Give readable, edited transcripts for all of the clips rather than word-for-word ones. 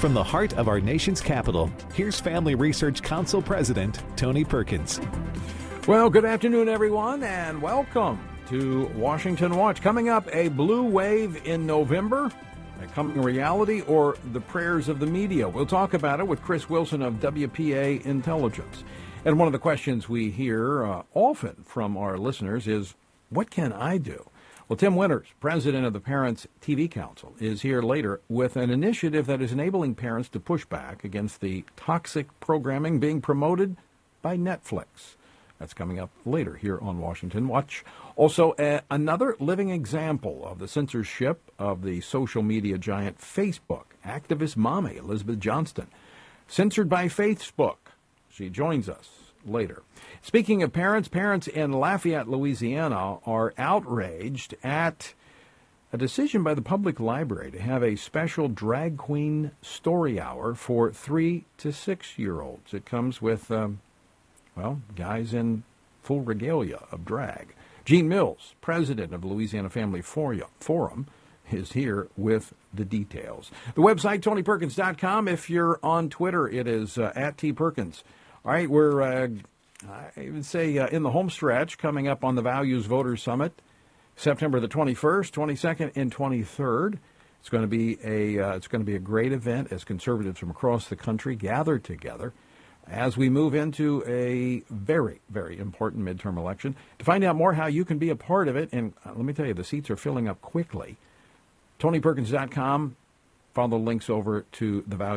From the heart of our nation's capital, here's Family Research Council President Tony Perkins. Well, good afternoon, everyone, and welcome to Washington Watch. Coming up, a blue wave in November, a coming reality, or the prayers of the media. We'll talk about it with Chris Wilson of WPA Intelligence. And one of the questions we hear often from our listeners is, what can I do? Well, Tim Winters, president of the Parents TV Council, is here later with an initiative that is enabling parents to push back against the toxic programming being promoted by Netflix. That's coming up later here on Washington Watch. Also, another living example of the censorship of the social media giant Facebook. Activist mommy Elizabeth Johnston, censored by Facebook. She joins us later. Speaking of parents in Lafayette, Louisiana are outraged at a decision by the public library to have a special drag queen story hour for 3 to 6-year-olds. It comes with, guys in full regalia of drag. Gene Mills, president of Louisiana Family Forum, is here with the details. The website, TonyPerkins.com. If you're on Twitter, it is at tperkins. All right, we're, I would say, in the home stretch, coming up on the Values Voters Summit, September the 21st, 22nd, and 23rd. It's going to be a great event as conservatives from across the country gather together as we move into a very, very important midterm election. To find out more how you can be a part of it, and let me tell you, the seats are filling up quickly, TonyPerkins.com. Follow the links over to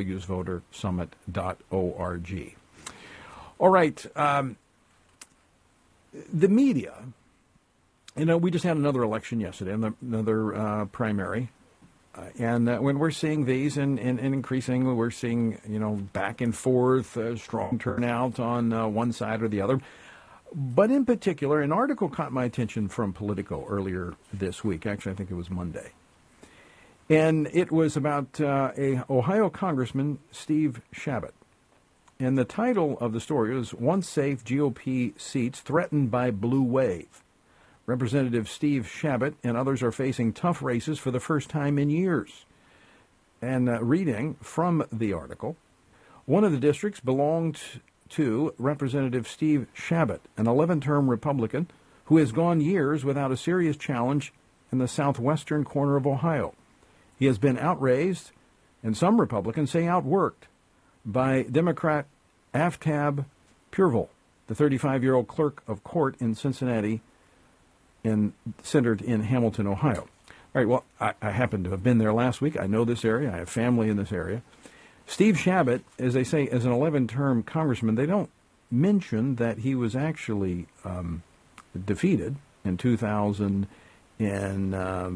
thevaluesvotersummit.org. All right, the media, we just had another election yesterday, another primary, and when we're seeing these and increasingly we're seeing, back and forth, strong turnout on one side or the other. But in particular, an article caught my attention from Politico earlier this week. Actually, I think it was Monday. And it was about a Ohio Congressman, Steve Chabot. And the title of the story is Once Safe GOP Seats Threatened by Blue Wave. Representative Steve Chabot and others are facing tough races for the first time in years. And reading from the article, one of the districts belonged to Representative Steve Chabot, an 11-term Republican who has gone years without a serious challenge in the southwestern corner of Ohio. He has been outraised, and some Republicans say outworked, by Democrat Aftab Pureval, the 35-year-old clerk of court in Cincinnati, centered in Hamilton, Ohio. All right, well, I happen to have been there last week. I know this area. I have family in this area. Steve Chabot, as they say, as an 11-term congressman, they don't mention that he was actually defeated in 2000 and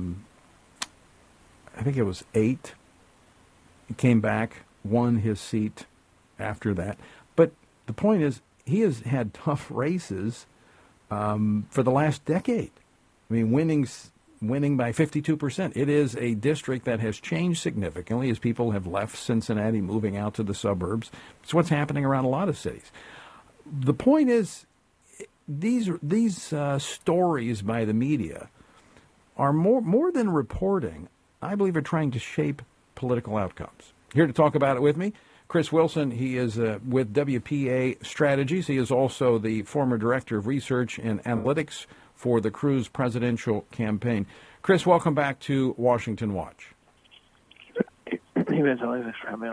I think it was 8. He came back, won his seat after that. But the point is, he has had tough races for the last decade. I mean, winning by 52%. It is a district that has changed significantly as people have left Cincinnati, moving out to the suburbs. It's what's happening around a lot of cities. The point is, these stories by the media are more than reporting. I believe are trying to shape political outcomes. Here to talk about it with me, Chris Wilson. He is with WPA Strategies. He is also the former director of research and analytics for the Cruz presidential campaign. Chris, welcome back to Washington Watch. Hey, man, thanks for having me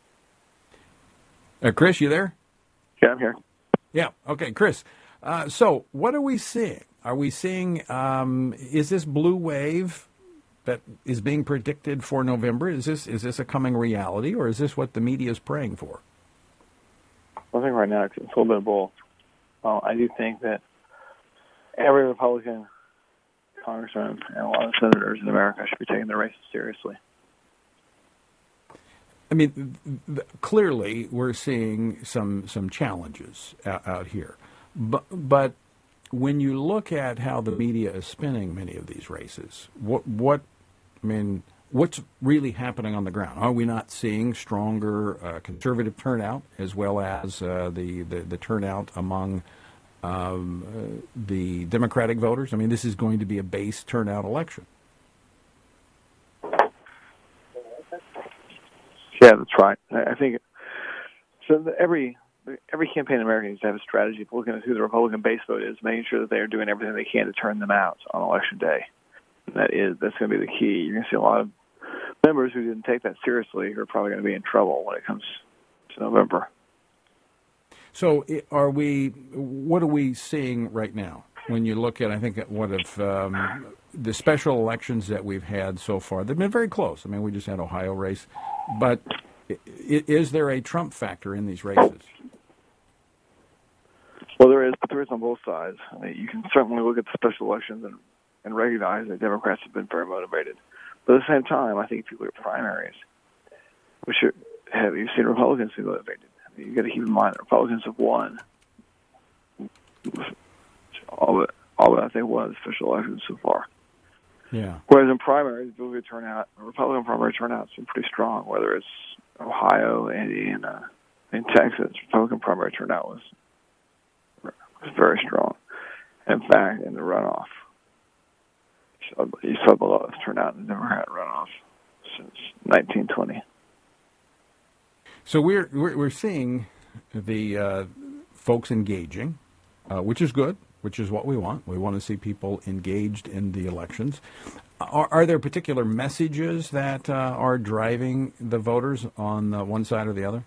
on. Chris, you there? Yeah, I'm here. Yeah. Okay, Chris. So what are we seeing? Are we seeing, is this blue wave that is being predicted for November? Is this a coming reality, or is this what the media is praying for? I think right now it's a little bit of both. I do think that every Republican congressman and a lot of senators in America should be taking their races seriously. I mean, clearly we're seeing some challenges out here, but when you look at how the media is spinning many of these races, what's really happening on the ground? Are we not seeing stronger conservative turnout as well as the turnout among the Democratic voters? I mean, this is going to be a base turnout election. Yeah, that's right. I think so. Every campaign in America needs to have a strategy of looking at who the Republican base vote is, making sure that they are doing everything they can to turn them out on Election Day. And that's going to be the key. You're going to see a lot of members who didn't take that seriously who are probably going to be in trouble when it comes to November. So what are we seeing right now? When you look at, I think, what of the special elections that we've had so far, they've been very close. I mean, we just had Ohio race. But is there a Trump factor in these races? Well, there is, but there is on both sides. I mean, you can certainly look at the special elections and recognize that Democrats have been very motivated. But at the same time, I think if you look at primaries, you've seen Republicans be motivated. I mean, you've got to keep in mind that Republicans have won all but I think one of the special elections so far. Yeah. Whereas in primaries, the Republican primary turnout's been pretty strong, whether it's Ohio, Indiana, in Texas. Republican primary turnout was very strong. In fact, in the runoff, you saw the lowest turnout in the Democrat runoff since 1920. So we're seeing the folks engaging, which is good, which is what we want. We want to see people engaged in the elections. Are there particular messages that are driving the voters on one side or the other?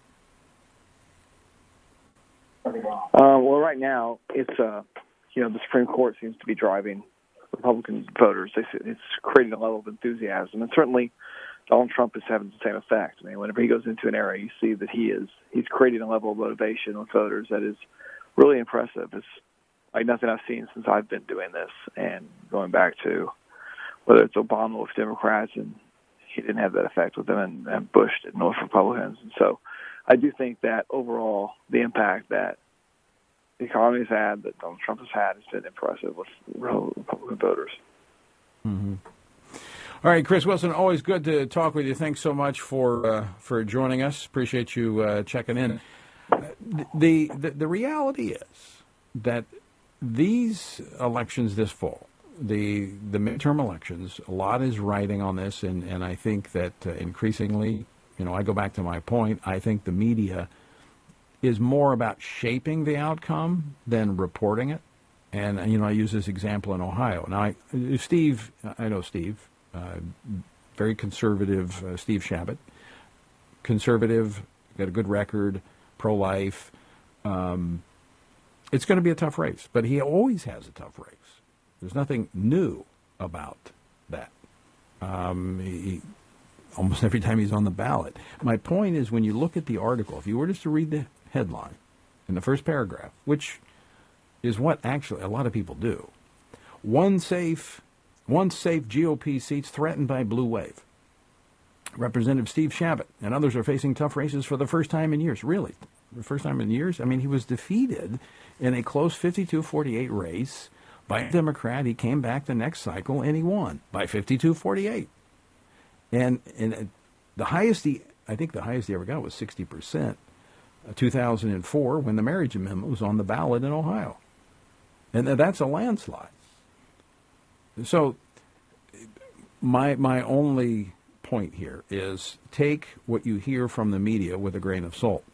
Well, right now, it's the Supreme Court seems to be driving Republican voters. It's creating a level of enthusiasm, and certainly Donald Trump is having the same effect. I mean, whenever he goes into an area, you see that he's creating a level of motivation with voters that is really impressive. It's like nothing I've seen since I've been doing this, and going back to whether it's Obama with Democrats, and he didn't have that effect with them, and Bush didn't with Republicans. And so I do think that overall the impact that the economy has had, that Donald Trump has been impressive with Republican voters. Mm-hmm. All right, Chris Wilson, always good to talk with you. Thanks so much for joining us. Appreciate you checking in. The reality is that these elections this fall, the midterm elections, a lot is riding on this, and I think that increasingly, I go back to my point, I think the media is more about shaping the outcome than reporting it. And, I use this example in Ohio. Now, I know Steve, very conservative, Steve Chabot, conservative, got a good record, pro-life. It's going to be a tough race, but he always has a tough race. There's nothing new about that. Almost every time he's on the ballot. My point is, when you look at the article, if you were just to read the headline in the first paragraph, which is what actually a lot of people do, one safe GOP seats threatened by blue wave. Representative Steve Chabot and others are facing tough races for the first time in years. Really? The first time in years? I mean, he was defeated in a close 52-48 race by a Democrat. He came back the next cycle and he won by 52-48. And the highest I think the highest he ever got was 60%, 2004, when the marriage amendment was on the ballot in Ohio. And that's a landslide. So my only point here is take what you hear from the media with a grain of salt.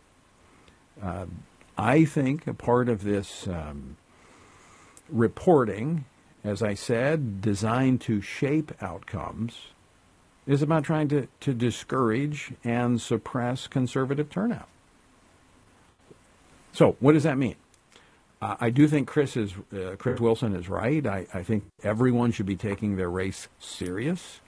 I think a part of this reporting, as I said, designed to shape outcomes, is about trying to discourage and suppress conservative turnout. So what does that mean? I do think Chris Wilson is right. I think everyone should be taking their race seriously,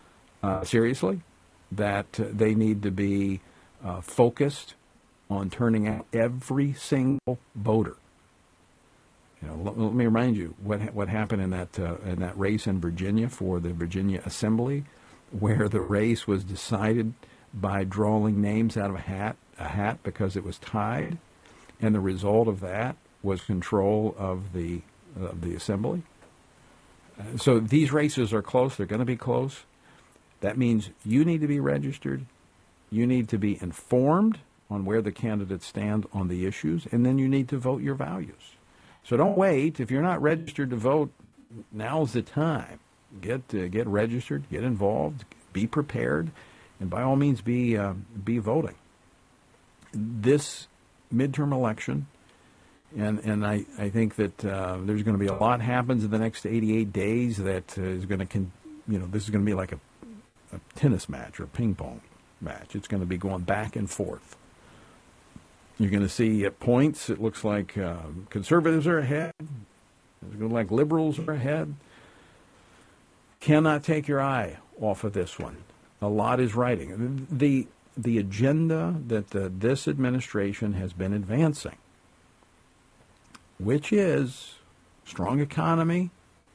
that they need to be focused on turning out every single voter. Let me remind you what happened in that race in Virginia for the Virginia Assembly, where the race was decided by drawing names out of a hat because it was tied, and the result of that was control of the assembly. So these races are close. They're going to be close. That means you need to be registered. You need to be informed on where the candidates stand on the issues, and then you need to vote your values. So don't wait. If you're not registered to vote, now's the time. Get registered, get involved, be prepared, And by all means, be voting. This midterm election, and I think that there's going to be a lot happens in the next 88 days that is going to, this is going to be like a tennis match or a ping pong match. It's going to be going back and forth. You're going to see at points it looks like conservatives are ahead. It's going to look like liberals are ahead. Cannot take your eye off of this one. A lot is riding. The agenda that this administration has been advancing, which is strong economy.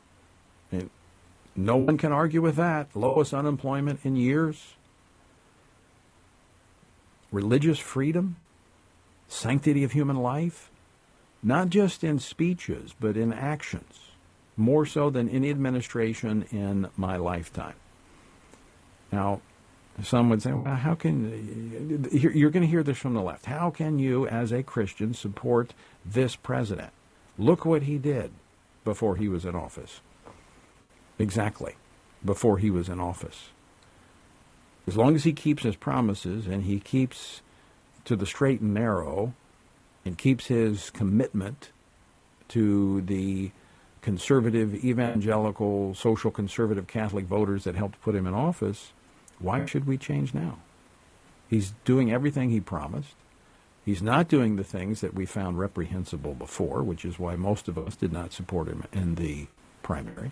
No one can argue with that. Lowest unemployment in years. Religious freedom. Sanctity of human life. Not just in speeches, but in actions. More so than any administration in my lifetime. Now, some would say, well, how can, you're going to hear this from the left. How can you, as a Christian, support this president? Look what he did before he was in office. Exactly, before he was in office. As long as he keeps his promises and he keeps to the straight and narrow and keeps his commitment to the conservative, evangelical, social conservative Catholic voters that helped put him in office, why should we change now? He's doing everything he promised. He's not doing the things that we found reprehensible before, which is why most of us did not support him in the primary.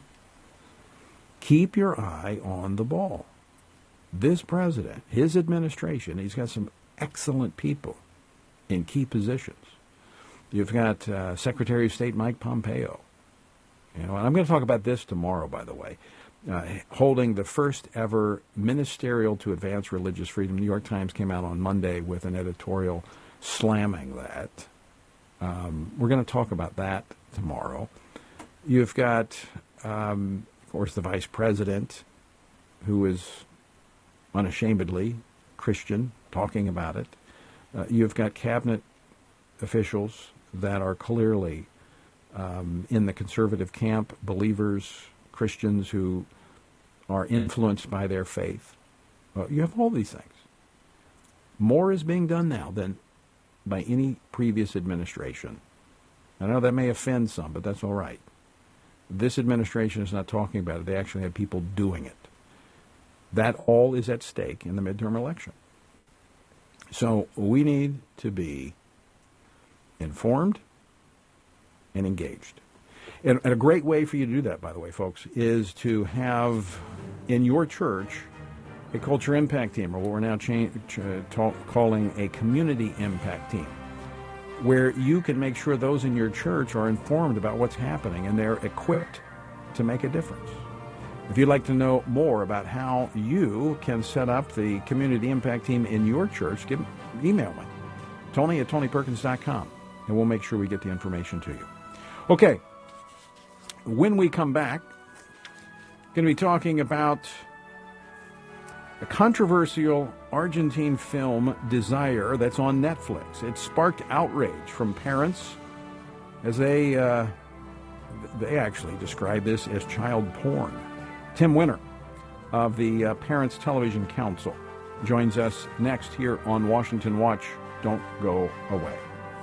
Keep your eye on the ball. This president, his administration, he's got some excellent people in key positions. You've got Secretary of State Mike Pompeo. And I'm going to talk about this tomorrow, by the way. Holding the first ever ministerial to advance religious freedom. New York Times came out on Monday with an editorial slamming that. We're going to talk about that tomorrow. You've got, of course, the vice president, who is unashamedly Christian, talking about it. You've got cabinet officials that are clearly in the conservative camp, believers, Christians who are influenced by their faith. You have all these things. More is being done now than by any previous administration. I know that may offend some, but that's all right. This administration is not talking about it. They actually have people doing it. That all is at stake in the midterm election. So we need to be informed and engaged. And a great way for you to do that, by the way, folks, is to have in your church a culture impact team, or what we're now calling a community impact team, where you can make sure those in your church are informed about what's happening and they're equipped to make a difference. If you'd like to know more about how you can set up the community impact team in your church, email me, Tony@TonyPerkins.com, and we'll make sure we get the information to you. Okay, when we come back, going to be talking about a controversial Argentine film, Desire, that's on Netflix. It sparked outrage from parents as they actually describe this as child porn. Tim Winter of the Parents Television Council joins us next here on Washington Watch. Don't go away.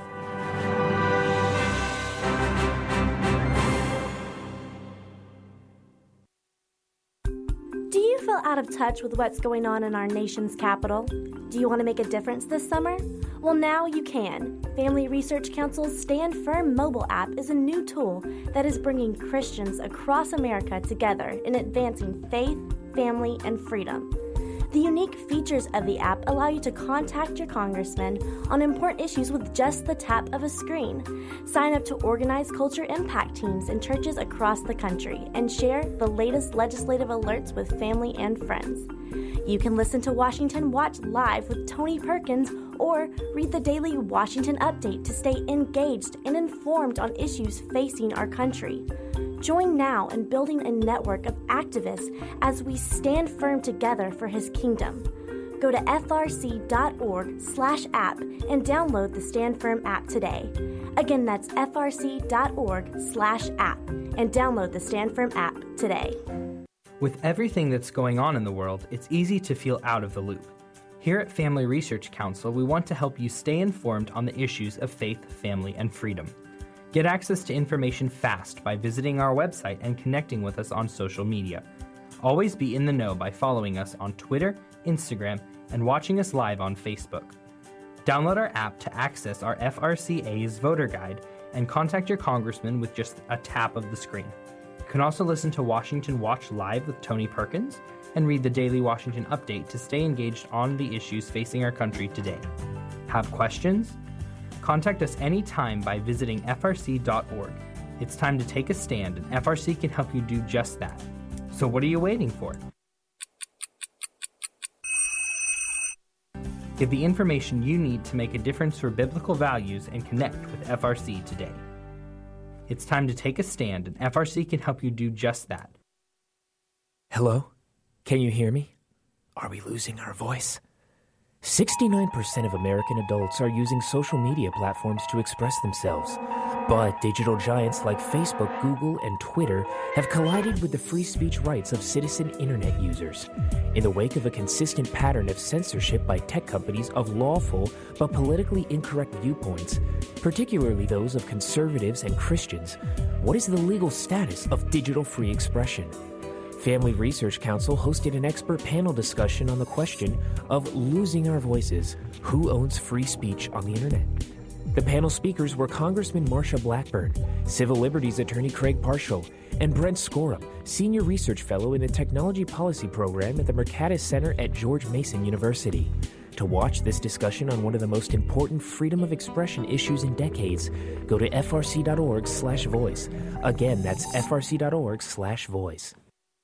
Do you feel out of touch with what's going on in our nation's capital? Do you want to make a difference this summer? Well, now you can. Family Research Council's Stand Firm mobile app is a new tool that is bringing Christians across America together in advancing faith, family, and freedom. The unique features of the app allow you to contact your congressman on important issues with just the tap of a screen. Sign up to organize culture impact teams in churches across the country and share the latest legislative alerts with family and friends. You can listen to Washington Watch live with Tony Perkins or read the daily Washington Update to stay engaged and informed on issues facing our country. Join now in building a network of activists as we stand firm together for his kingdom. Go to frc.org/app and download the Stand Firm app today. Again, that's frc.org/app and download the Stand Firm app today. With everything that's going on in the world, it's easy to feel out of the loop. Here at Family Research Council, we want to help you stay informed on the issues of faith, family, and freedom. Get access to information fast by visiting our website and connecting with us on social media. Always be in the know by following us on Twitter, Instagram, and watching us live on Facebook. Download our app to access our FRCA's voter guide and contact your congressman with just a tap of the screen. You can also listen to Washington Watch Live with Tony Perkins and read the Daily Washington Update to stay engaged on the issues facing our country today. Have questions? Contact us anytime by visiting frc.org. It's time to take a stand, and FRC can help you do just that. So what are you waiting for? Get the information you need to make a difference for biblical values and connect with FRC today. It's time to take a stand, and FRC can help you do just that. Hello? Can you hear me? Are we losing our voice? 69% of American adults are using social media platforms to express themselves. But digital giants like Facebook, Google, and Twitter have collided with the free speech rights of citizen internet users. In the wake of a consistent pattern of censorship by tech companies of lawful but politically incorrect viewpoints, particularly those of conservatives and Christians, what is the legal status of digital free expression? Family Research Council hosted an expert panel discussion on the question of losing our voices. Who owns free speech on the internet? The panel speakers were Congressman Marsha Blackburn, Civil Liberties Attorney Craig Parshall, and Brent Scorum, Senior Research Fellow in the Technology Policy Program at the Mercatus Center at George Mason University. To watch this discussion on one of the most important freedom of expression issues in decades, go to frc.org/voice. Again, that's frc.org/voice.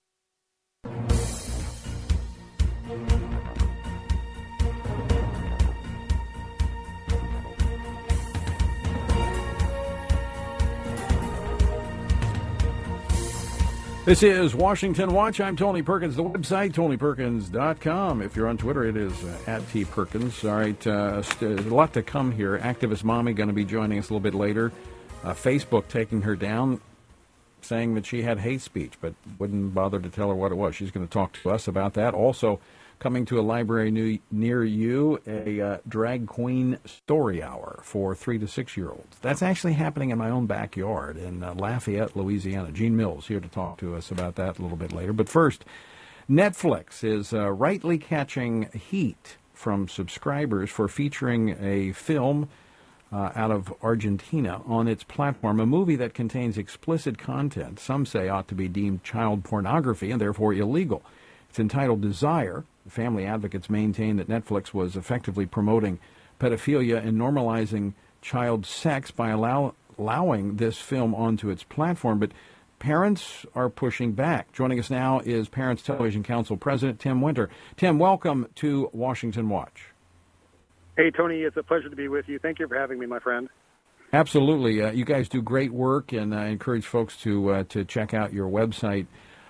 This is Washington Watch. I'm Tony Perkins. The website, TonyPerkins.com. If you're on Twitter, it is at @TPerkins. All right, a lot to come here. Activist Mommy going to be joining us a little bit later. Facebook taking her down, saying that she had hate speech, but wouldn't bother to tell her what it was. She's going to talk to us about that. Also, coming to a library near you, a drag queen story hour for 3 to 6 year olds. That's actually happening in my own backyard in Lafayette, Louisiana. Gene Mills here to talk to us about that a little bit later. But first, Netflix is rightly catching heat from subscribers for featuring a film out of Argentina on its platform, a movie that contains explicit content some say ought to be deemed child pornography and therefore illegal. It's entitled Desire. Family advocates maintain that Netflix was effectively promoting pedophilia and normalizing child sex by allowing this film onto its platform, but parents are pushing back. Joining us now is Parents Television Council President Tim Winter. Tim, welcome to Washington Watch. Hey, Tony, it's a pleasure to be with you. Thank you for having me, my friend. Absolutely. You guys do great work, and I encourage folks to check out your website.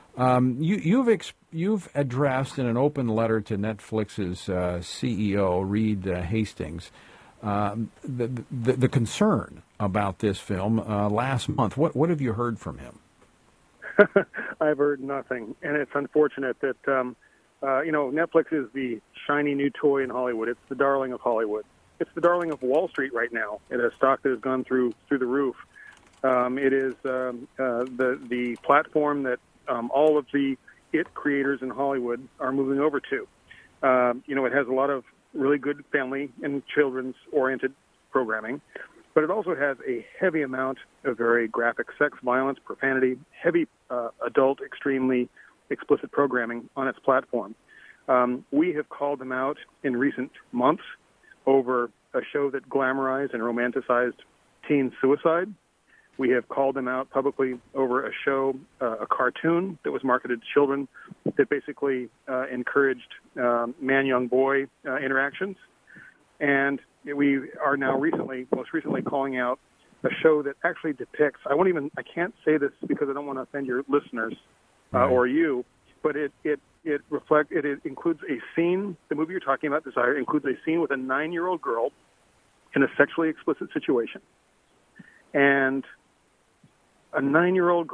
You've addressed in an open letter to Netflix's CEO, Reed Hastings, the concern about this film last month. What have you heard from him? I've heard nothing, and it's unfortunate that Netflix is the shiny new toy in Hollywood. It's the darling of Hollywood. It's the darling of Wall Street right now. It has stock that has gone through the roof. It is the platform that all of the IT creators in Hollywood are moving over to. It has a lot of really good family and children's-oriented programming, but it also has a heavy amount of very graphic sex, violence, profanity, heavy adult, extremely explicit programming on its platform. We have called them out in recent months over a show that glamorized and romanticized teen suicide. We have called them out publicly over a show, a cartoon that was marketed to children that basically encouraged man-young boy interactions. And we are now most recently calling out a show that actually depicts, I can't say this because I don't want to offend your listeners or you, but it includes a scene, the movie you're talking about, Desire, includes a scene with a 9-year-old girl in a sexually explicit situation. And a 9-year-old girl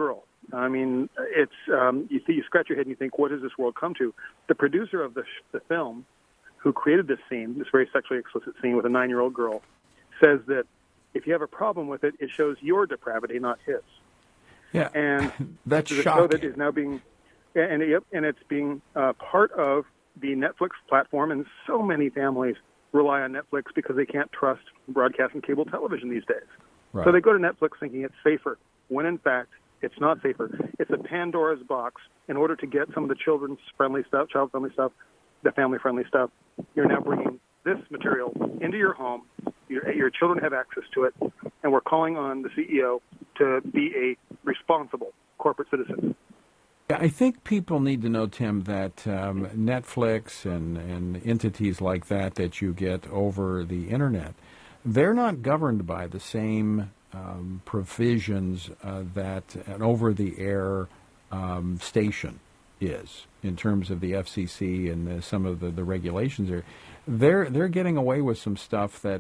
I mean, it's you scratch your head and you think, what does this world come to? The producer of the film, who created this scene, this very sexually explicit scene with a 9-year-old girl, says that if you have a problem with it, it shows your depravity, not his. Yeah, and that's the shocking. show that is now being, and it's being part of the Netflix platform, and so many families rely on Netflix because they can't trust broadcast and cable television these days. Right. So they go to Netflix thinking it's safer, when in fact it's not safer. It's a Pandora's box. In order to get some of the children's-friendly stuff, child-friendly stuff, the family-friendly stuff, you're now bringing this material into your home. Your children have access to it, and we're calling on the CEO to be a responsible corporate citizen. I think people need to know, Tim, that Netflix and entities like that you get over the Internet, they're not governed by the same provisions that an over-the-air station is in terms of the FCC and some of the regulations there. They're getting away with some stuff that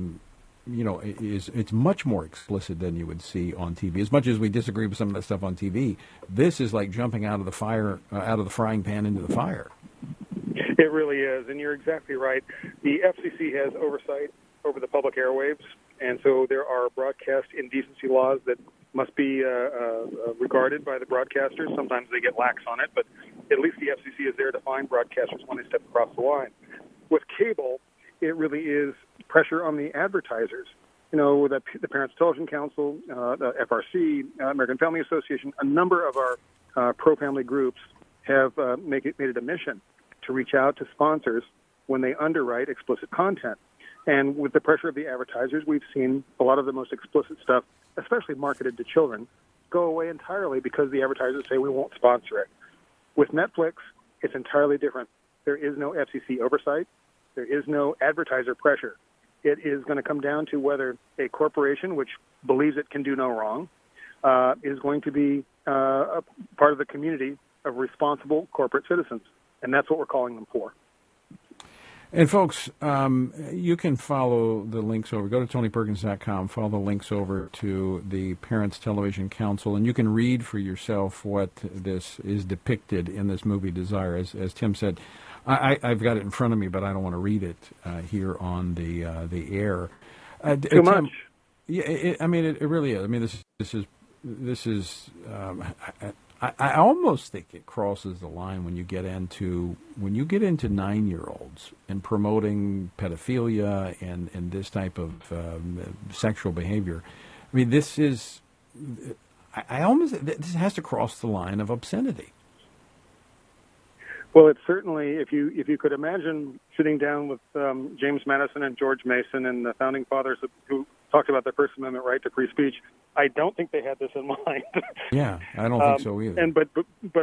it's much more explicit than you would see on TV. As much as we disagree with some of that stuff on TV, this is like jumping out of the frying pan into the fire. It really is, and you're exactly right. The FCC has oversight over the public airwaves, and so there are broadcast indecency laws that must be regarded by the broadcasters. Sometimes they get lax on it, but at least the FCC is there to find broadcasters when they step across the line. With cable, it really is pressure on the advertisers. The Parents Television Council, the FRC, American Family Association, a number of our pro-family groups have made it a mission to reach out to sponsors when they underwrite explicit content. And with the pressure of the advertisers, we've seen a lot of the most explicit stuff, especially marketed to children, go away entirely because the advertisers say we won't sponsor it. With Netflix, it's entirely different. There is no FCC oversight. There is no advertiser pressure. It is going to come down to whether a corporation, which believes it can do no wrong, is going to be a part of the community of responsible corporate citizens. And that's what we're calling them for. And folks, you can follow the links over. Go to TonyPerkins.com, follow the links over to the Parents Television Council, and you can read for yourself what this is depicted in this movie, Desire. As Tim said, I've got it in front of me, but I don't want to read it here on the air. Too much. Yeah, it really is. I mean, this is. I almost think it crosses the line when you get into 9-year-olds and promoting pedophilia and this type of sexual behavior. I mean, this has to cross the line of obscenity. Well, it's certainly, if you could imagine sitting down with James Madison and George Mason and the founding fathers who talked about the First Amendment right to free speech, I don't think they had this in mind. Yeah, I don't think so either. And but the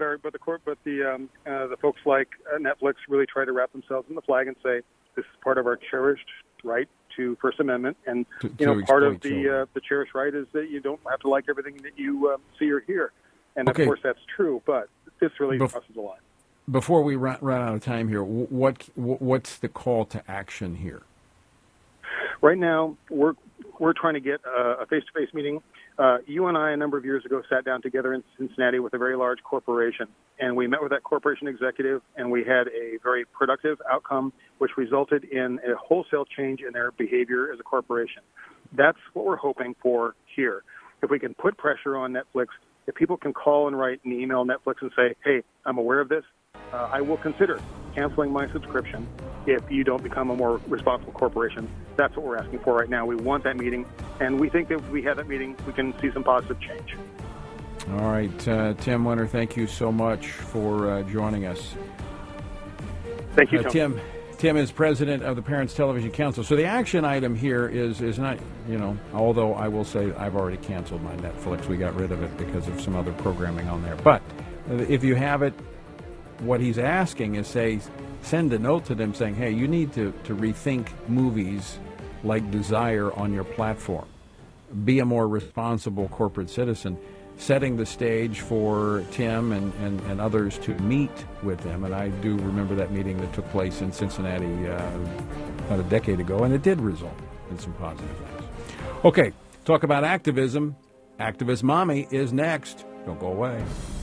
folks like Netflix really try to wrap themselves in the flag and say this is part of our cherished right to First Amendment, and part of the cherished right is that you don't have to like everything that you see or hear, and of course that's true. But this really crosses the line. Before we run out of time here, what's the call to action here? Right now, we're trying to get a face-to-face meeting. You and I, a number of years ago, sat down together in Cincinnati with a very large corporation, and we met with that corporation executive, and we had a very productive outcome, which resulted in a wholesale change in their behavior as a corporation. That's what we're hoping for here. If we can put pressure on Netflix, if people can call and write and email Netflix and say, hey, I'm aware of this, I will consider canceling my subscription if you don't become a more responsible corporation. That's what we're asking for right now. We want that meeting, and we think that if we have that meeting, we can see some positive change. All right, Tim Winter, thank you so much for joining us. Thank you, Tony. Tim is president of the Parents Television Council. So the action item here is not, although I will say I've already canceled my Netflix. We got rid of it because of some other programming on there. But if you have it, what he's asking is send a note to them saying, hey, you need to rethink movies like Desire on your platform. Be a more responsible corporate citizen, setting the stage for Tim and others to meet with them. And I do remember that meeting that took place in Cincinnati about a decade ago, and it did result in some positive things. Okay, talk about activism. Activist Mommy is next. Don't go away.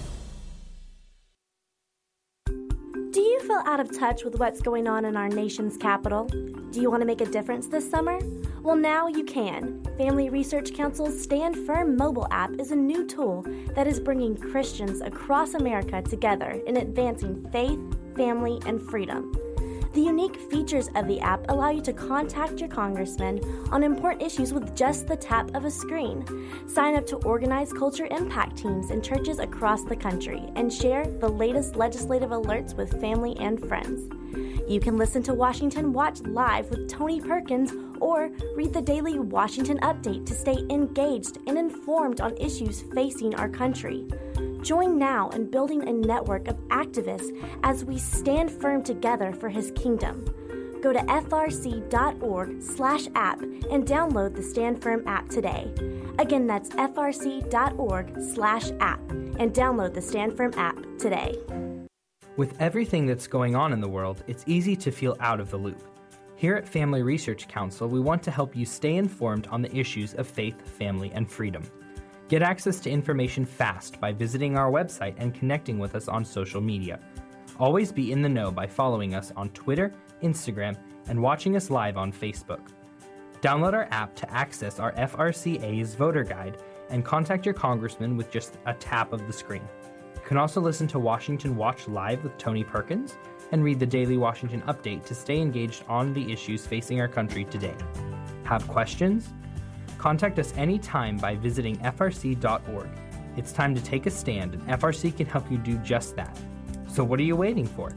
Do you feel out of touch with what's going on in our nation's capital? Do you want to make a difference this summer? Well, now you can. Family Research Council's Stand Firm mobile app is a new tool that is bringing Christians across America together in advancing faith, family, and freedom. The unique features of the app allow you to contact your congressman on important issues with just the tap of a screen. Sign up to organized culture impact teams in churches across the country and share the latest legislative alerts with family and friends. You can listen to Washington Watch live with Tony Perkins or read the daily Washington Update to stay engaged and informed on issues facing our country. Join now in building a network of activists as we stand firm together for His kingdom. Go to frc.org/app and download the Stand Firm app today. Again, that's frc.org/app and download the Stand Firm app today. With everything that's going on in the world, it's easy to feel out of the loop. Here at Family Research Council, we want to help you stay informed on the issues of faith, family, and freedom. Get access to information fast by visiting our website and connecting with us on social media. Always be in the know by following us on Twitter, Instagram, and watching us live on Facebook. Download our app to access our FRCA's voter guide and contact your congressman with just a tap of the screen. You can also listen to Washington Watch live with Tony Perkins and read the daily Washington Update to stay engaged on the issues facing our country today. Have questions? Contact us anytime by visiting frc.org. It's time to take a stand, and FRC can help you do just that. So what are you waiting for?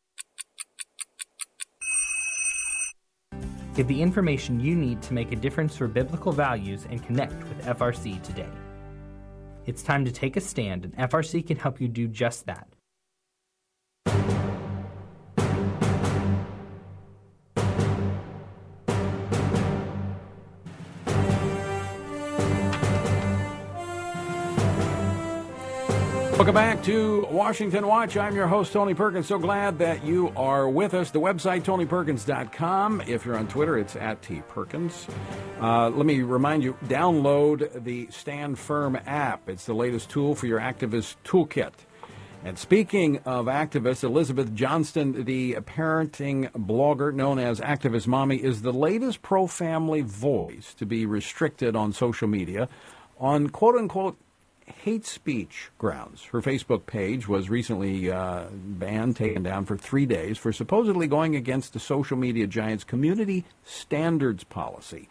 Get the information you need to make a difference for biblical values and connect with FRC today. It's time to take a stand, and FRC can help you do just that. Welcome back to Washington Watch. I'm your host, Tony Perkins. So glad that you are with us. The website, TonyPerkins.com. If you're on Twitter, it's @TPerkins. Let me remind you, download the Stand Firm app. It's the latest tool for your activist toolkit. And speaking of activists, Elizabeth Johnston, the parenting blogger known as Activist Mommy, is the latest pro-family voice to be restricted on social media on quote-unquote hate speech grounds. Her Facebook page was recently banned, taken down for 3 days for supposedly going against the social media giant's community standards policy,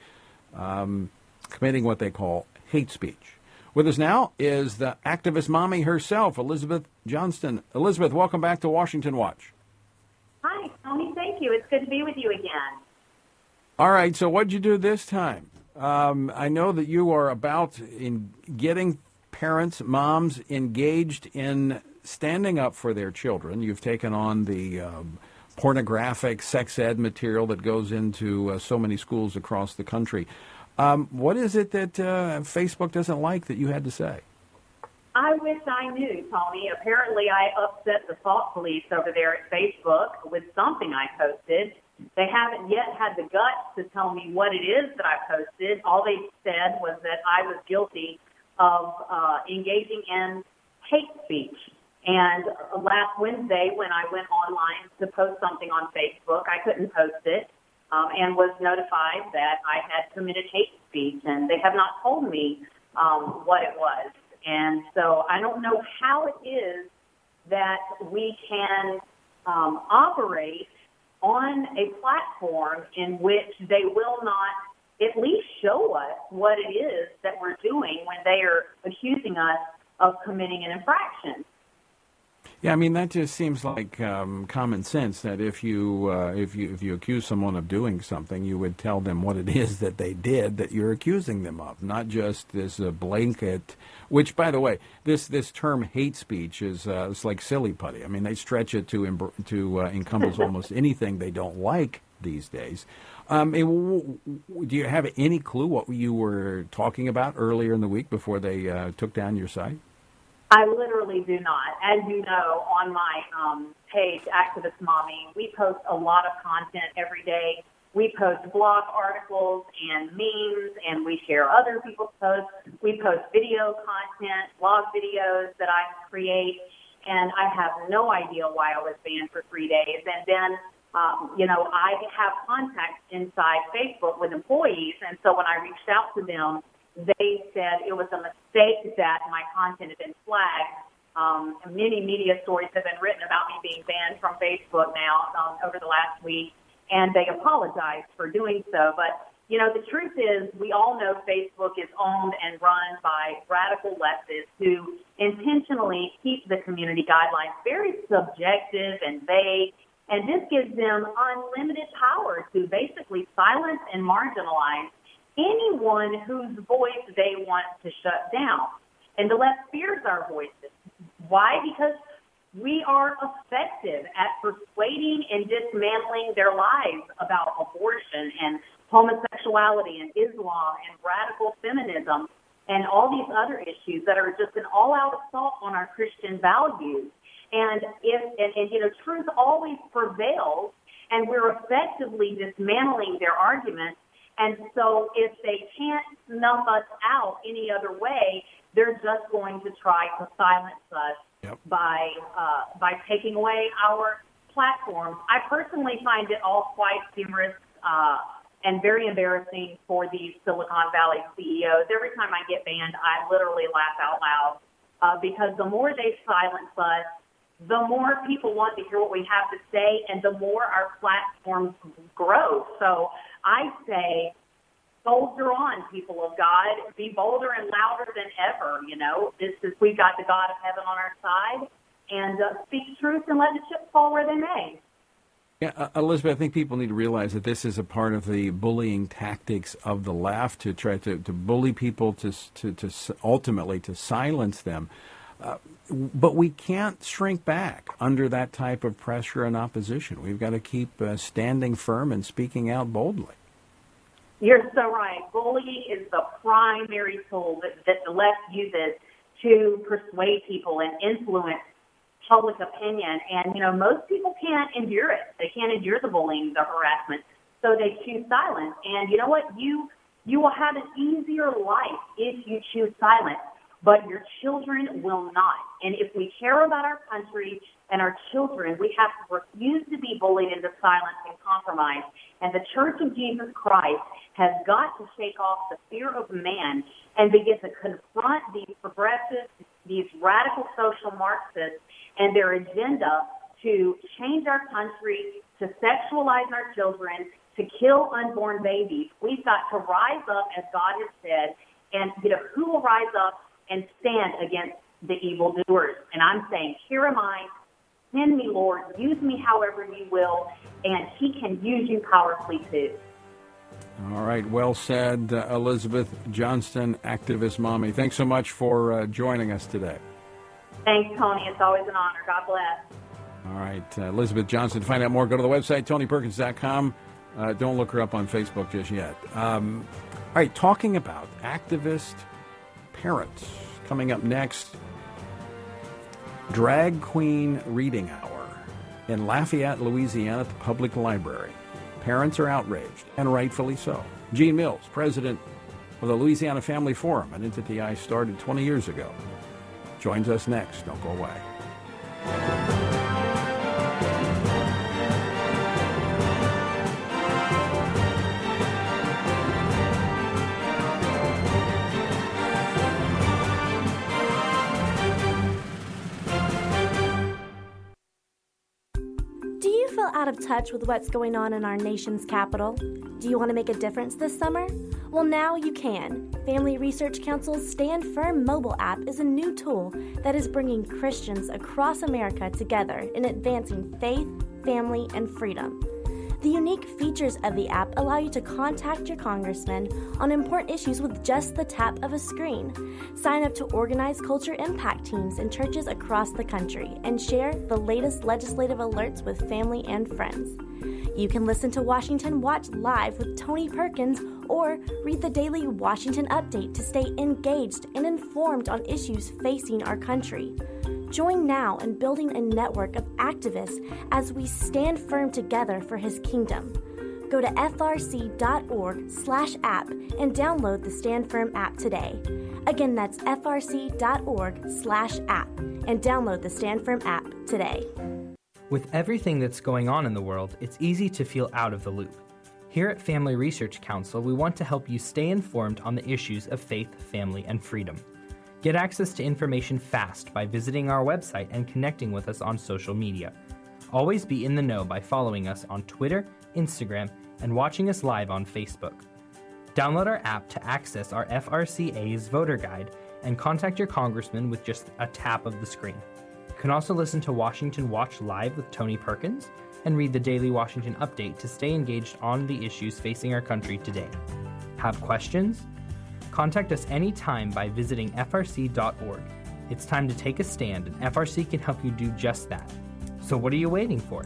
committing what they call hate speech. With us now is the activist mommy herself, Elizabeth Johnston. Elizabeth, welcome back to Washington Watch. Hi, Tony. Thank you. It's good to be with you again. All right, so what'd you do this time? I know that you are about in getting parents, moms engaged in standing up for their children. You've taken on the pornographic sex ed material that goes into so many schools across the country. What is it that Facebook doesn't like that you had to say? I wish I knew, Tony. Apparently I upset the thought police over there at Facebook with something I posted. They haven't yet had the guts to tell me what it is that I posted. All they said was that I was guilty of engaging in hate speech. And last Wednesday, when I went online to post something on Facebook, I couldn't post it and was notified that I had committed hate speech, and they have not told me what it was. And so I don't know how it is that we can operate on a platform in which they will not at least show us what it is that we're doing when they are accusing us of committing an infraction. Yeah, I mean, that just seems like common sense, that if you accuse someone of doing something, you would tell them what it is that they did that you're accusing them of, not just this blanket, which, by the way, this term hate speech is it's like silly putty. I mean, they stretch it to encompass almost anything they don't like these days. Do you have any clue what you were talking about earlier in the week before they took down your site? I literally do not. As you know, on my page, Activist Mommy, we post a lot of content every day We post blog articles and memes, and we share other people's posts. We post video content, blog videos that I create, and I have no idea why I was banned for 3 days. And then, I have contacts inside Facebook with employees, and so when I reached out to them, they said it was a mistake that my content had been flagged. Many media stories have been written about me being banned from Facebook now over the last week, and they apologized for doing so. But, the truth is we all know Facebook is owned and run by radical leftists who intentionally keep the community guidelines very subjective and vague, and this gives them unlimited power to basically silence and marginalize anyone whose voice they want to shut down. And the left fears our voices. Why? Because we are effective at persuading and dismantling their lies about abortion and homosexuality and Islam and radical feminism and all these other issues that are just an all-out assault on our Christian values. And truth always prevails, and we're effectively dismantling their arguments. And so if they can't numb us out any other way, they're just going to try to silence us by taking away our platforms. I personally find it all quite humorous and very embarrassing for these Silicon Valley CEOs. Every time I get banned, I literally laugh out loud because the more they silence us, the more people want to hear what we have to say, and the more our platforms grow. So I say, soldier on, people of God. Be bolder and louder than ever. We've got the God of heaven on our side, and speak truth and let the chips fall where they may. Yeah, Elizabeth, I think people need to realize that this is a part of the bullying tactics of the left to try to bully people to ultimately to silence them. But we can't shrink back under that type of pressure and opposition. We've got to keep standing firm and speaking out boldly. You're so right. Bullying is the primary tool that the left uses to persuade people and influence public opinion. And, most people can't endure it. They can't endure the bullying, the harassment, so they choose silence. And you know what? You will have an easier life if you choose silence, but your children will not. And if we care about our country and our children, we have to refuse to be bullied into silence and compromise. And the Church of Jesus Christ has got to shake off the fear of man and begin to confront these progressives, these radical social Marxists, and their agenda to change our country, to sexualize our children, to kill unborn babies. We've got to rise up, as God has said, and who will rise up and stand against the evildoers? And I'm saying, here am I. Send me, Lord. Use me however you will, and he can use you powerfully too. All right. Well said, Elizabeth Johnston, activist mommy. Thanks so much for joining us today. Thanks, Tony. It's always an honor. God bless. All right. Elizabeth Johnston. To find out more, go to the website, TonyPerkins.com. Don't look her up on Facebook just yet. All right. Talking about activist parents. Coming up next, Drag Queen Reading Hour in Lafayette, Louisiana at the Public Library. Parents are outraged, and rightfully so. Gene Mills, president of the Louisiana Family Forum, an entity I started 20 years ago, joins us next. Don't go away. Out of touch with what's going on in our nation's capital? Do you want to make a difference this summer? Well, now you can. Family Research Council's Stand Firm mobile app is a new tool that is bringing Christians across America together in advancing faith, family, and freedom. The unique features of the app allow you to contact your congressman on important issues with just the tap of a screen. Sign up to organize culture impact teams in churches across the country and share the latest legislative alerts with family and friends. You can listen to Washington Watch live with Tony Perkins or read the daily Washington Update to stay engaged and informed on issues facing our country. Join now in building a network of activists as we stand firm together for his kingdom. Go to frc.org/app and download the Stand Firm app today. Again, that's frc.org/app and download the Stand Firm app today. With everything that's going on in the world, it's easy to feel out of the loop. Here at Family Research Council, we want to help you stay informed on the issues of faith, family, and freedom. Get access to information fast by visiting our website and connecting with us on social media. Always be in the know by following us on Twitter, Instagram, and watching us live on Facebook. Download our app to access our FRCA's voter guide and contact your congressman with just a tap of the screen. You can also listen to Washington Watch Live with Tony Perkins and read the Daily Washington Update to stay engaged on the issues facing our country today. Have questions? Contact us anytime by visiting frc.org. It's time to take a stand, and FRC can help you do just that. So what are you waiting for?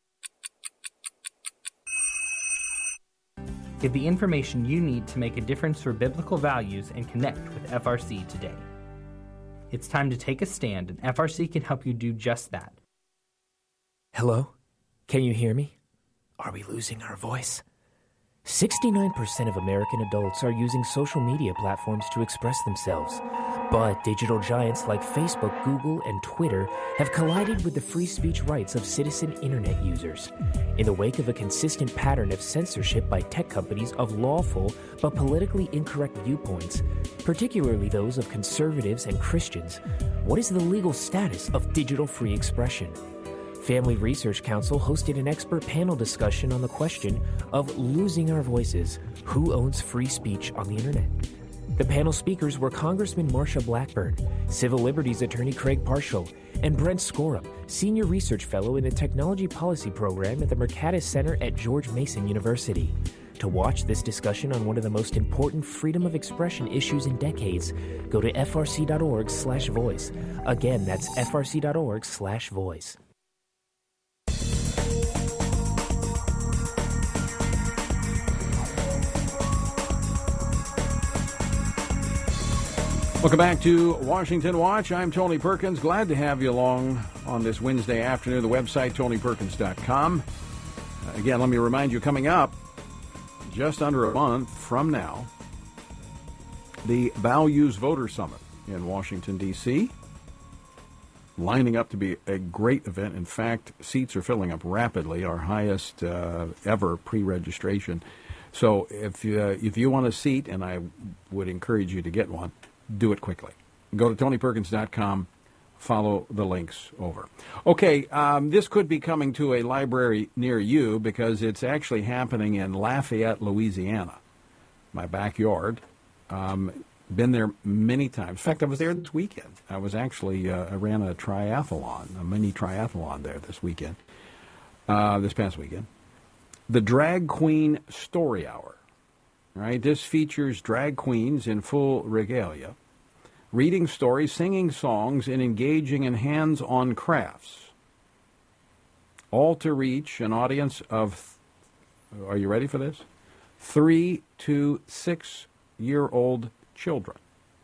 Get the information you need to make a difference for biblical values and connect with FRC today. It's time to take a stand, and FRC can help you do just that. Hello? Can you hear me? Are we losing our voice? 69% of American adults are using social media platforms to express themselves. But digital giants like Facebook, Google, and Twitter have collided with the free speech rights of citizen internet users. In the wake of a consistent pattern of censorship by tech companies of lawful but politically incorrect viewpoints, particularly those of conservatives and Christians, what is the legal status of digital free expression? Family Research Council hosted an expert panel discussion on the question of losing our voices. Who owns free speech on the internet? The panel speakers were Congressman Marsha Blackburn, Civil Liberties Attorney Craig Parshall, and Brent Scorum, Senior Research Fellow in the Technology Policy Program at the Mercatus Center at George Mason University. To watch this discussion on one of the most important freedom of expression issues in decades, go to frc.org/voice. Again, that's frc.org/voice. Welcome back to Washington Watch. I'm Tony Perkins. Glad to have you along on this Wednesday afternoon. The website, TonyPerkins.com. Again, let me remind you, coming up just under a month from now, the Values Voter Summit in Washington, D.C., lining up to be a great event. In fact, seats are filling up rapidly, our highest ever pre-registration. So if you want a seat, and I would encourage you to get one, do it quickly. Go to TonyPerkins.com, follow the links over. Okay, this could be coming to a library near you because it's actually happening in Lafayette, Louisiana, my backyard. Been there many times. In fact, I was there this weekend. I was actually, I ran a triathlon, a mini triathlon there this weekend, this past weekend. The Drag Queen Story Hour. Right, this features drag queens in full regalia, reading stories, singing songs, and engaging in hands-on crafts, all to reach an audience of, are you ready for this? 3 to 6-year-old children.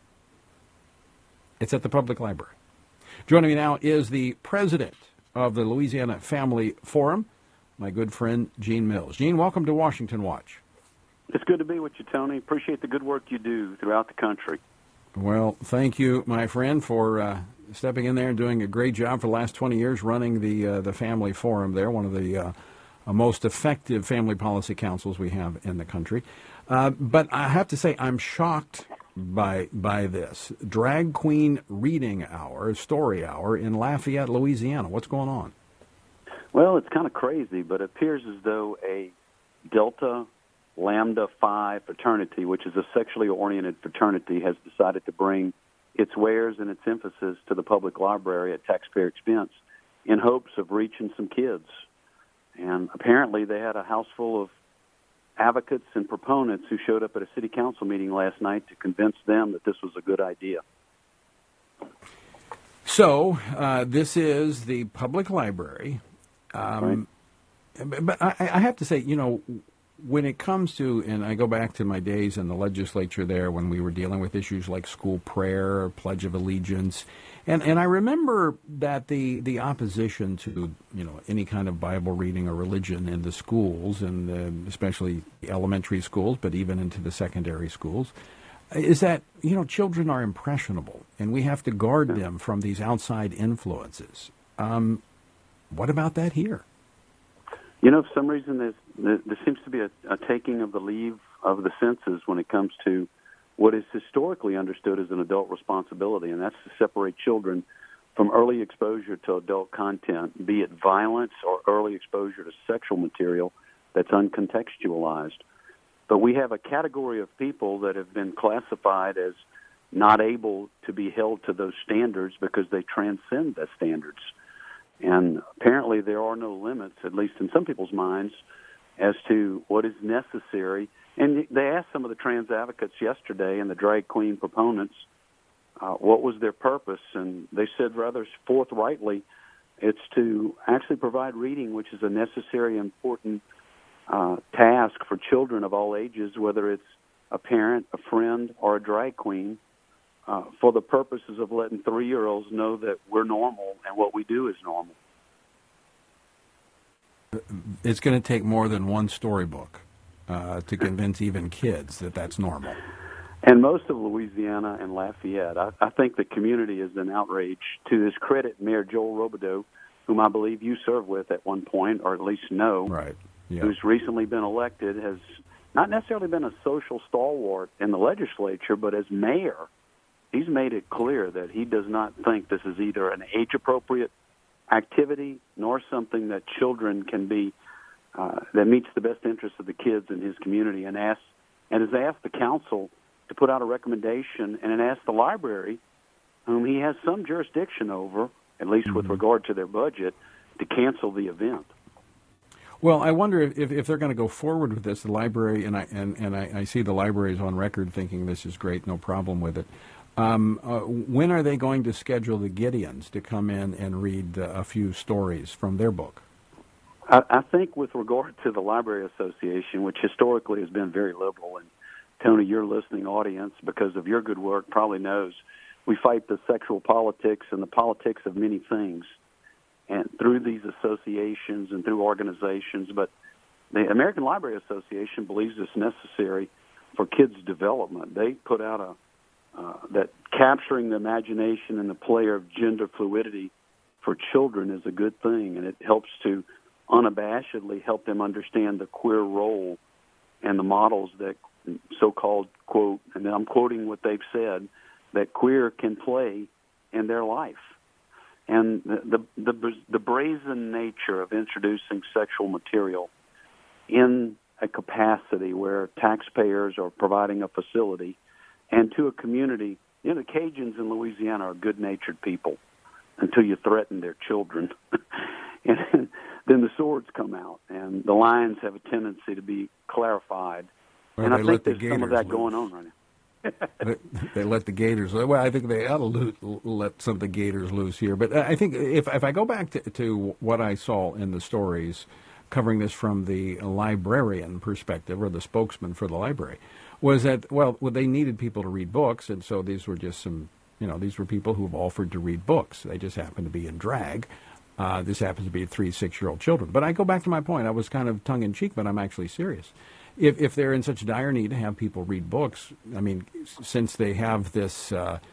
It's at the public library. Joining me now is the president of the Louisiana Family Forum, my good friend Gene Mills. Gene, welcome to Washington Watch. It's good to be with you, Tony. Appreciate the good work you do throughout the country. Well, thank you, my friend, for stepping in there and doing a great job for the last 20 years running the Family Forum there, one of the most effective family policy councils we have in the country. But I have to say, I'm shocked by this. Drag Queen Reading Hour, Story Hour in Lafayette, Louisiana. What's going on? Well, it's kind of crazy, but it appears as though a Delta Lambda Phi fraternity, which is a sexually oriented fraternity, has decided to bring its wares and its emphasis to the public library at taxpayer expense in hopes of reaching some kids. And apparently they had a house full of advocates and proponents who showed up at a city council meeting last night to convince them that this was a good idea. So this is the public library. Right. But I have to say, you know, when it comes to, and I go back to my days in the legislature there when we were dealing with issues like school prayer, Pledge of Allegiance, and I remember that the opposition to, any kind of Bible reading or religion in the schools, and especially elementary schools, but even into the secondary schools, is that, children are impressionable, and we have to guard them from these outside influences. What about that here? For some reason, there seems to be a taking of the leave of the senses when it comes to what is historically understood as an adult responsibility, and that's to separate children from early exposure to adult content, be it violence or early exposure to sexual material that's uncontextualized. But we have a category of people that have been classified as not able to be held to those standards because they transcend the standards. And apparently there are no limits, at least in some people's minds, as to what is necessary. And they asked some of the trans advocates yesterday and the drag queen proponents what was their purpose, and they said rather forthrightly it's to actually provide reading, which is a necessary, important task for children of all ages, whether it's a parent, a friend, or a drag queen, for the purposes of letting 3-year-olds know that we're normal and what we do is normal. It's going to take more than one storybook to convince even kids that that's normal. And most of Louisiana and Lafayette, I think the community is in outrage. To his credit, Mayor Joel Robideau, whom I believe you served with at one point, or at least know, right. Yeah. Who's recently been elected, has not necessarily been a social stalwart in the legislature, but as mayor, he's made it clear that he does not think this is either an age-appropriate activity nor something that children can be, that meets the best interests of the kids in his community, and has asked the council to put out a recommendation and asked the library, whom he has some jurisdiction over, at least with regard to their budget, to cancel the event. Well, I wonder if they're going to go forward with this, the library, and I see the library is on record thinking this is great, no problem with it. When are they going to schedule the Gideons to come in and read a few stories from their book? I think with regard to the Library Association, which historically has been very liberal, and Tony, your listening audience, because of your good work, probably knows we fight the sexual politics and the politics of many things, and through these associations and through organizations. But the American Library Association believes it's necessary for kids' development. They put out that capturing the imagination and the play of gender fluidity for children is a good thing, and it helps to unabashedly help them understand the queer role and the models that so-called, quote, and I'm quoting what they've said, that queer can play in their life. And the brazen nature of introducing sexual material in a capacity where taxpayers are providing a facility and to a community. The Cajuns in Louisiana are good-natured people until you threaten their children. And then the swords come out, and the lines have a tendency to be clarified. Well, and I think there's some of that going on right now. They let the gators. Well, I think they ought to let some of the gators loose here. But I think if I go back to what I saw in the stories, covering this from the librarian perspective or the spokesman for the library, was that they needed people to read books, and so these were just some. These were people who have offered to read books. They just happen to be in drag. This happens to be 3-6-year-old children. But I go back to my point. I was kind of tongue in cheek, but I'm actually serious. If they're in such dire need to have people read books, I mean, since they have this,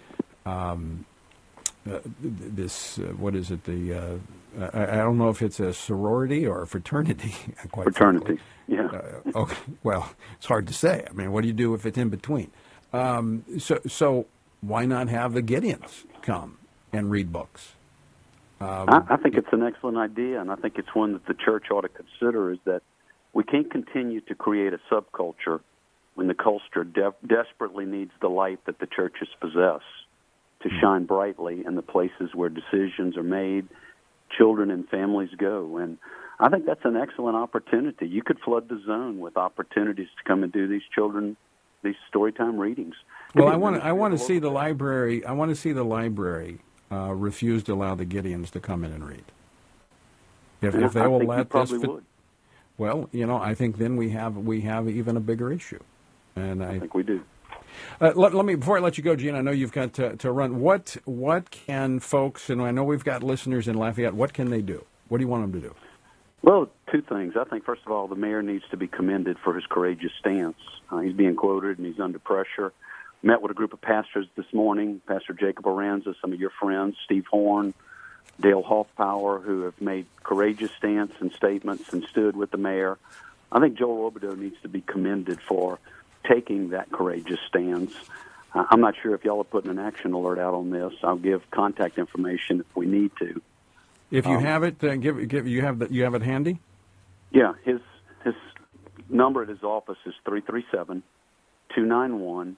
what is it? I don't know if it's a sorority or a fraternity. Fraternity, yeah. Okay, well, it's hard to say. I mean, what do you do if it's in between? So why not have the Gideons come and read books? I think it's an excellent idea, and I think it's one that the church ought to consider, is that we can't continue to create a subculture when the culture desperately needs the light that the churches possess to shine brightly in the places where decisions are made, children and families go. And I think that's an excellent opportunity. You could flood the zone with opportunities to come and do these storytime readings. Well, I want to see the library. I want to see the library refuse to allow the Gideons to come in and read. If they will let this. well, I think then we have even a bigger issue. And I think we do. Let me, before I let you go, Gene, I know you've got to run. What can folks, and I know we've got listeners in Lafayette, what can they do? What do you want them to do? Well, two things. I think, first of all, the mayor needs to be commended for his courageous stance. He's being quoted and he's under pressure. Met with a group of pastors this morning, Pastor Jacob Aranza, some of your friends, Steve Horn, Dale Hoffpower, who have made courageous stance and statements and stood with the mayor. I think Joel Robideau needs to be commended for taking that courageous stance. I'm not sure if y'all are putting an action alert out on this. I'll give contact information if we need to. If you have it, you have it handy? Yeah, his number at his office is 337-291-8300.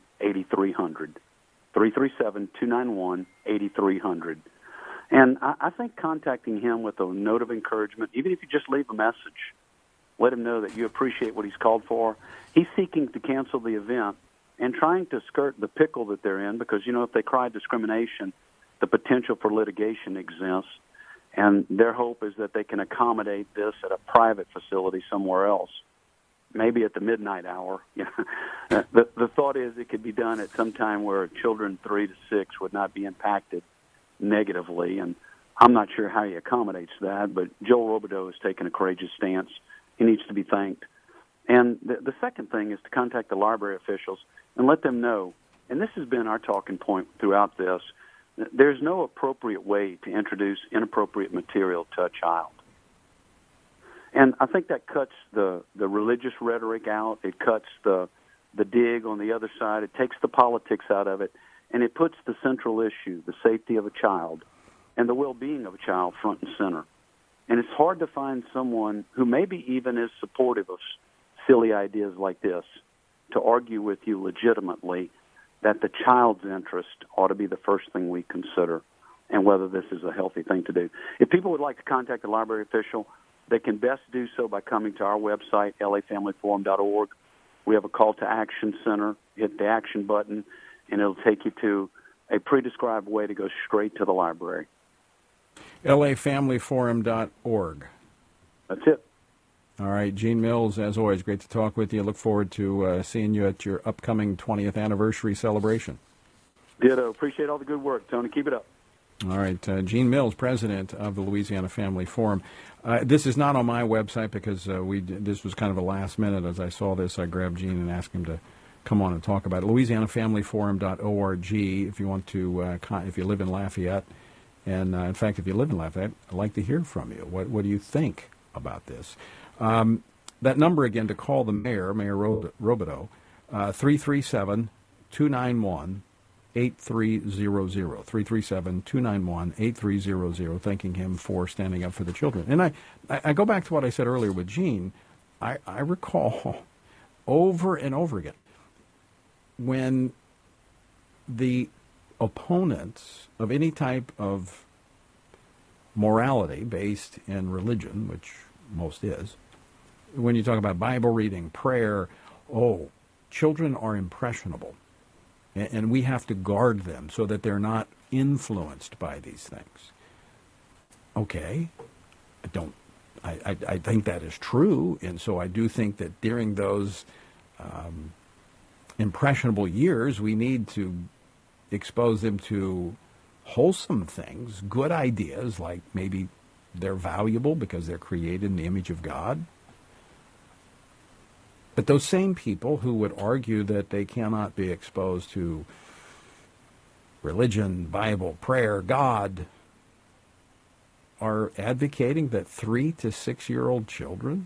337-291-8300. And I think contacting him with a note of encouragement, even if you just leave a message, let him know that you appreciate what he's called for. He's seeking to cancel the event and trying to skirt the pickle that they're in because, if they cry discrimination, the potential for litigation exists. And their hope is that they can accommodate this at a private facility somewhere else, maybe at the midnight hour. The thought is it could be done at some time where children 3 to 6 would not be impacted negatively. And I'm not sure how he accommodates that, but Joel Robideau has taken a courageous stance. He needs to be thanked. And the second thing is to contact the library officials and let them know, and this has been our talking point throughout this, there's no appropriate way to introduce inappropriate material to a child. And I think that cuts the religious rhetoric out. It cuts the dig on the other side. It takes the politics out of it. And it puts the central issue, the safety of a child and the well-being of a child, front and center. And it's hard to find someone who maybe even is supportive of silly ideas like this to argue with you legitimately that the child's interest ought to be the first thing we consider and whether this is a healthy thing to do. If people would like to contact the library official, they can best do so by coming to our website, lafamilyforum.org. We have a call to action center. Hit the action button, and it'll take you to a pre-described way to go straight to the library. lafamilyforum.org. That's it. All right, Gene Mills, as always, great to talk with you. Look forward to seeing you at your upcoming 20th anniversary celebration. Ditto. Appreciate all the good work, Tony. Keep it up. All right, Gene Mills, president of the Louisiana Family Forum. This is not on my website because this was kind of a last minute. As I saw this, I grabbed Gene and asked him to come on and talk about it. LouisianaFamilyForum.org if you want to, if you live in Lafayette. And, in fact, if you live in Lafayette, I'd like to hear from you. What do you think about this? That number again to call the mayor, Mayor Robideau, 337-291-8300, 337-291-8300, thanking him for standing up for the children. And I go back to what I said earlier with Gene. I recall over and over again when the opponents of any type of morality based in religion, which most is, when you talk about Bible reading, prayer, children are impressionable, and we have to guard them so that they're not influenced by these things. Okay, I think that is true, and so I do think that during those impressionable years, we need to expose them to wholesome things, good ideas, like maybe they're valuable because they're created in the image of God. But those same people who would argue that they cannot be exposed to religion, Bible, prayer, God, are advocating that 3 to 6-year-old children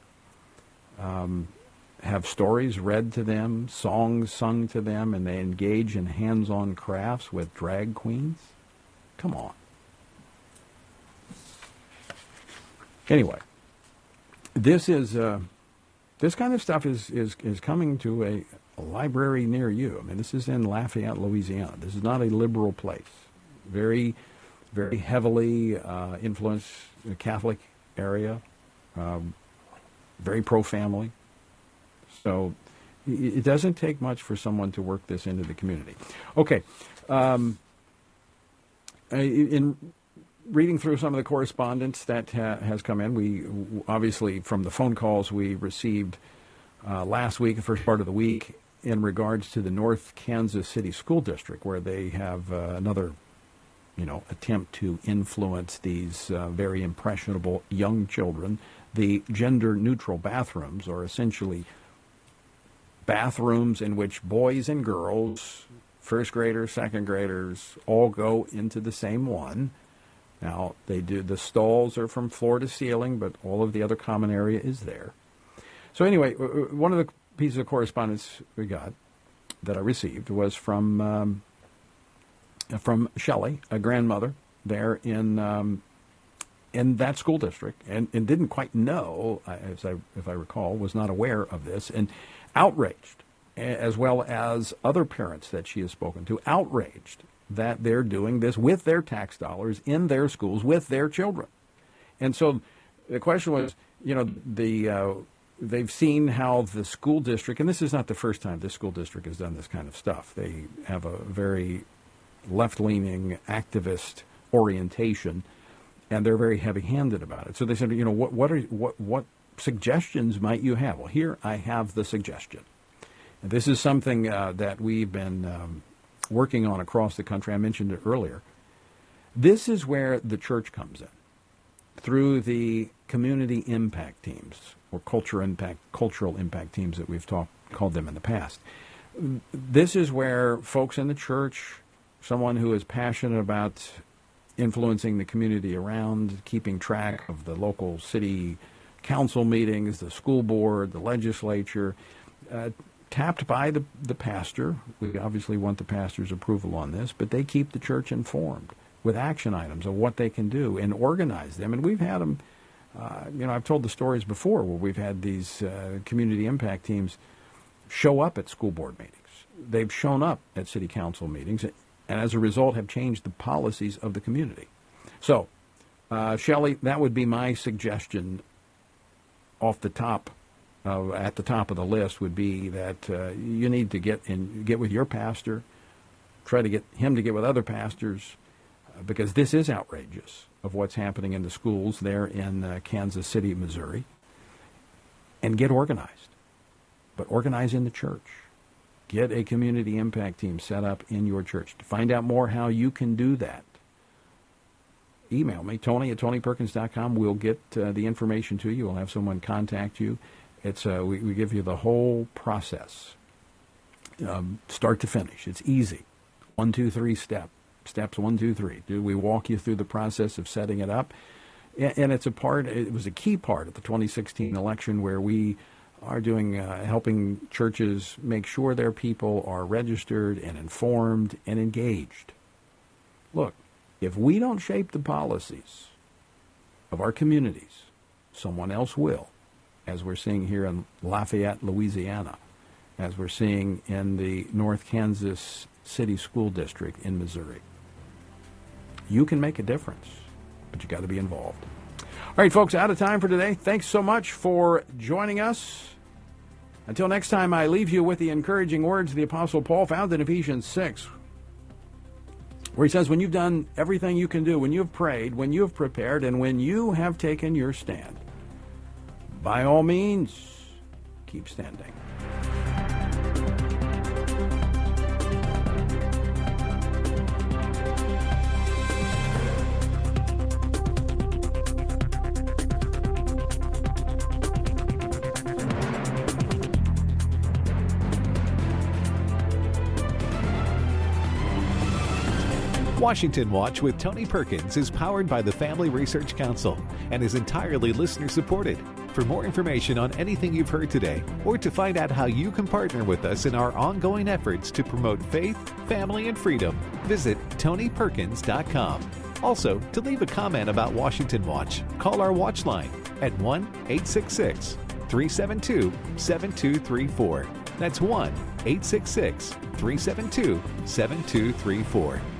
have stories read to them, songs sung to them, and they engage in hands-on crafts with drag queens. Come on. Anyway, this is this kind of stuff is coming to a library near you. I mean, this is in Lafayette, Louisiana. This is not a liberal place. Very, very heavily influenced Catholic area. Very pro-family. So it doesn't take much for someone to work this into the community. Okay. In reading through some of the correspondence that has come in. We obviously, from the phone calls we received last week, the first part of the week, in regards to the North Kansas City School District, where they have another, attempt to influence these very impressionable young children. The gender-neutral bathrooms are essentially bathrooms in which boys and girls, first graders, second graders, all go into the same one. Now, the stalls are from floor to ceiling, but all of the other common area is there. So anyway, one of the pieces of correspondence we got that I received was from Shelley, a grandmother there in that school district, and didn't quite know, if I recall, was not aware of this, and outraged, as well as other parents that she has spoken to, outraged that they're doing this with their tax dollars in their schools with their children. And so the question was, they've seen how the school district, and this is not the first time this school district has done this kind of stuff. They have a very left-leaning activist orientation, and they're very heavy-handed about it. So they said, what suggestions might you have? Well, here I have the suggestion. And this is something that we've been working on across the country. I mentioned it earlier. This is where the church comes in, through the community impact teams, or cultural impact teams that we've called them in the past. This is where folks in the church, someone who is passionate about influencing the community around, keeping track of the local city council meetings, the school board, the legislature, tapped by the pastor. We obviously want the pastor's approval on this, but they keep the church informed with action items of what they can do and organize them. And we've had them, I've told the stories before where we've had these community impact teams show up at school board meetings. They've shown up at city council meetings, and as a result have changed the policies of the community. So, Shelley, that would be my suggestion off the top. At the top of the list would be that you need to get with your pastor, try to get him to get with other pastors, because this is outrageous of what's happening in the schools there in Kansas City, Missouri, and get organized. But organize in the church. Get a community impact team set up in your church. To find out more how you can do that, email me, Tony@TonyPerkins.com. We'll get the information to you. We'll have someone contact you. It's we give you the whole process, start to finish. It's easy. 1, 2, 3 steps. Steps 1, 2, 3. We walk you through the process of setting it up, and it was a key part of the 2016 election where we are doing helping churches make sure their people are registered and informed and engaged. Look, if we don't shape the policies of our communities, someone else will, as we're seeing here in Lafayette, Louisiana, as we're seeing in the North Kansas City School District in Missouri. You can make a difference, but you got to be involved. All right, folks, out of time for today. Thanks so much for joining us. Until next time, I leave you with the encouraging words of the Apostle Paul found in Ephesians 6, where he says, when you've done everything you can do, when you have prayed, when you have prepared, and when you have taken your stand, by all means, keep standing. Washington Watch with Tony Perkins is powered by the Family Research Council and is entirely listener-supported. For more information on anything you've heard today, or to find out how you can partner with us in our ongoing efforts to promote faith, family, and freedom, visit TonyPerkins.com. Also, to leave a comment about Washington Watch, call our watch line at 1-866-372-7234. That's 1-866-372-7234.